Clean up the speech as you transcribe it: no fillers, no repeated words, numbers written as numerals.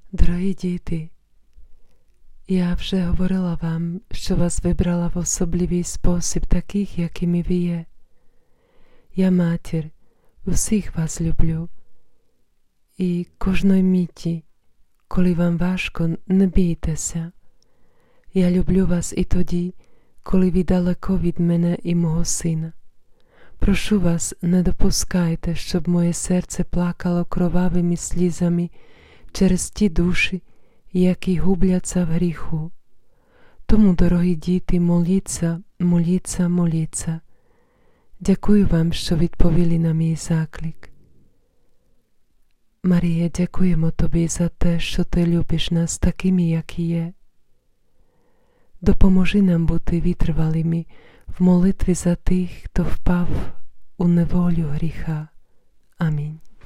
Дорогі діти, я вже говорила вам, що вас вибрала в особливий спосіб таких, якими ви є. Я матір, усіх вас люблю. І кожної миті, коли вам важко, не бійтеся. Я люблю вас і тоді, коли ви далеко від мене і мого сина. Прошу вас, не допускайте, щоб моє серце плакало кровавими слізами через ті душі, які губляться в гріху. Тому, дорогі діти, моліться, моліться, моліться. Дякую вам, що відповіли на мій заклик. Марія, дякуємо тобі за те, що ти любиш нас такими, які є. Допоможи нам бути витривалими в молитві за тих, хто впав у неволю гріха. Амінь.